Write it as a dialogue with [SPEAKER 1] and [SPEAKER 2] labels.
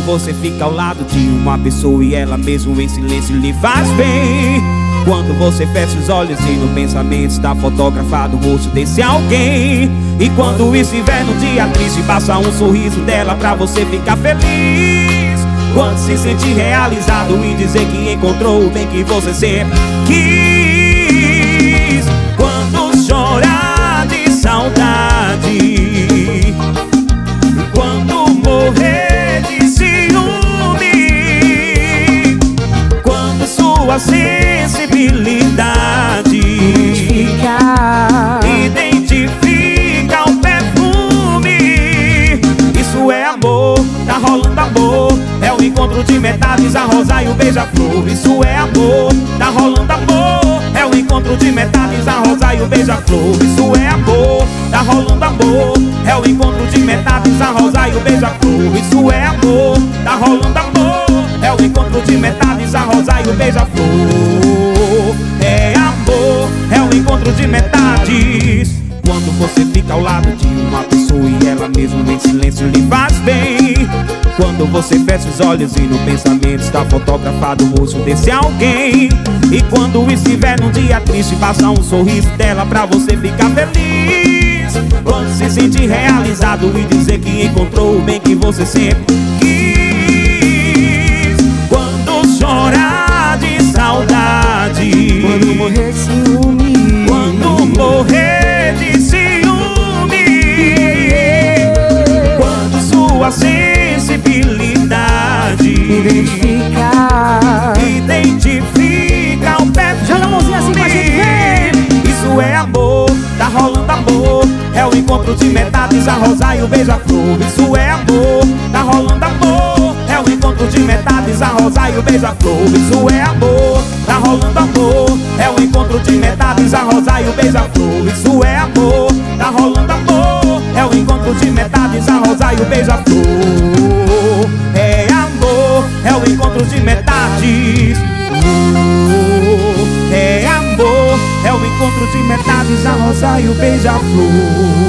[SPEAKER 1] você fica ao lado de uma pessoa e ela mesmo em silêncio lhe faz bem. Quando você fecha os olhos e no pensamento está fotografado o rosto desse alguém. E quando isso estiver num dia triste, passa um sorriso dela pra você ficar feliz. Quando se sentir realizado e dizer que encontrou o bem que você sempre quis. Quando chorar de saudade, quando morrer de ciúme, quando sua sensibilidade identifica o perfume. Isso é amor, tá rolando amor. É o encontro de metades, a rosa e o beija-flor. Isso é amor, tá rolando amor. É o encontro de metades, a rosa e o beija-flor. Isso é amor, tá rolando amor. É o encontro de metades, a rosa e o beija-flor. Isso é amor, tá rolando amor. É o encontro de metades, a rosa e o beija-flor. É amor, é o encontro de metades. Quando você fica ao lado de uma pessoa e ela mesmo em silêncio lhe faz bem. Quando você fecha os olhos e no pensamento está fotografado o rosto desse alguém. E quando estiver num dia triste, passa um sorriso dela pra você ficar feliz. Quando se sentir realizado e dizer que encontrou o bem que você sempre quis. Quando chorar de saudade,
[SPEAKER 2] quando morrer de ciúme,
[SPEAKER 1] quando morrer de ciúme, quando sua sensibilidade identifica o perfume.
[SPEAKER 2] Joga a mãozinha assim pra gente ver.
[SPEAKER 1] Isso é amor, tá rolando amor. É o encontro de metades, a rosa e o beija-flor. Isso é amor, tá rolando amor. É o encontro de metades, a rosa e o beija-flor. Isso é amor, tá rolando amor. É o encontro de metades, a rosa e o beija-flor. Isso é amor, tá rolando amor. É o encontro de metades, a rosa e o beija-flor. É amor, é o encontro de metades. É amor, é o encontro de metades, a rosa e o beija-flor.